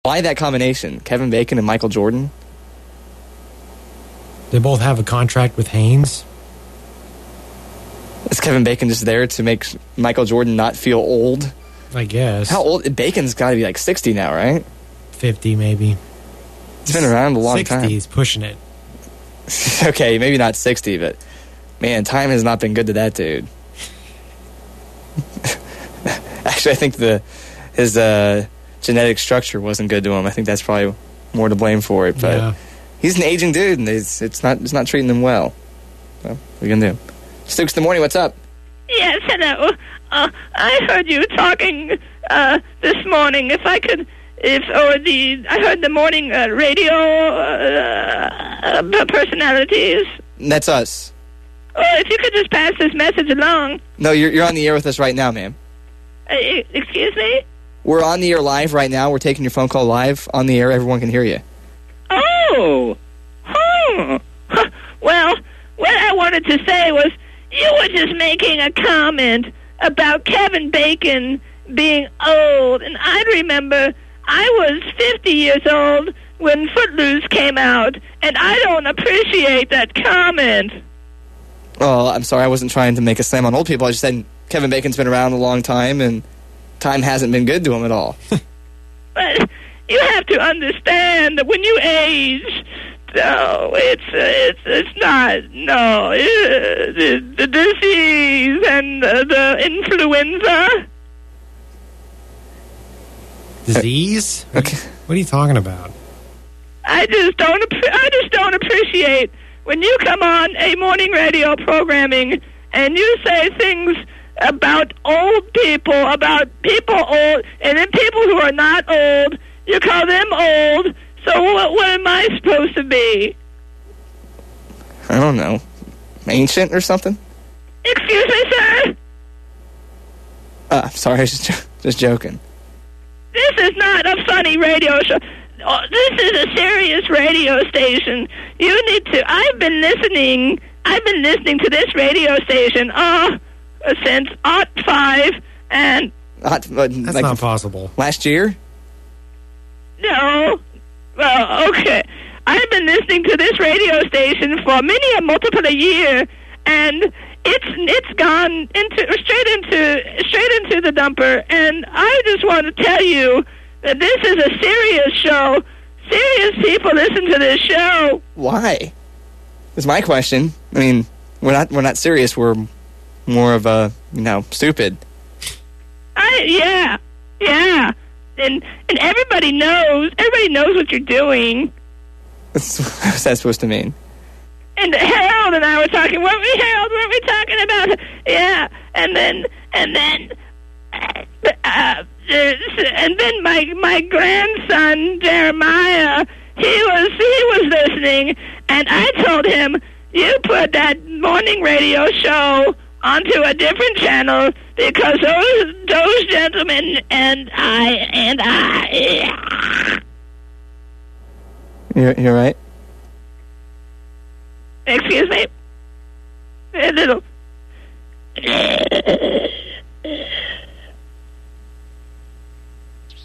Why that combination? Kevin Bacon and Michael Jordan? They both have a contract with Hanes. Is Kevin Bacon just there to make Michael Jordan not feel old? I guess. How old? Bacon's got to be like 60 now, right? 50 maybe. He's been around a long 60, time. He's pushing it. Okay, maybe not 60, but man, time has not been good to that dude. Actually, I think his genetic structure wasn't good to him. I think that's probably more to blame for it. But yeah. He's an aging dude, and it's not treating him well. So, what are you gonna do? Stooks, good morning. What's up? Yes, hello. I heard you talking this morning. I heard the morning radio personalities. That's us. Oh, if you could just pass this message along. No, you're on the air with us right now, ma'am. Excuse me? We're on the air live right now. We're taking your phone call live on the air. Everyone can hear you. Oh. Well, what I wanted to say was you were just making a comment about Kevin Bacon being old. And I remember I was 50 years old when Footloose came out, and I don't appreciate that comment. Oh, I'm sorry. I wasn't trying to make a slam on old people. I just said Kevin Bacon's been around a long time, and time hasn't been good to him at all. But you have to understand that when you age, no, it's not. No, the disease and the influenza. Disease? Okay. What are you talking about? I just don't appreciate when you come on a morning radio programming and you say things about old people, about people old, and then people who are not old, you call them old. So what am I supposed to be? I don't know. Ancient or something? Excuse me, sir? Sorry, I was just joking. This is not a funny radio show. This is a serious radio station. You need to... I've been listening to this radio station since '05, and... That's not possible. Last year? No. Well, okay. I've been listening to this radio station for many a multiple a year, and it's gone straight into the dumper. And I just want to tell you that this is a serious show. Serious people listen to this show. Why? That's my question. I mean, we're not serious. We're more of a stupid. Yeah. And everybody knows what you're doing. What's that supposed to mean? And Harold and I were talking. Weren't we talking about? Yeah. And then my grandson Jeremiah, he was listening, and I told him, you put that morning radio show onto a different channel, because those gentlemen and I. You're right. Excuse me. A little.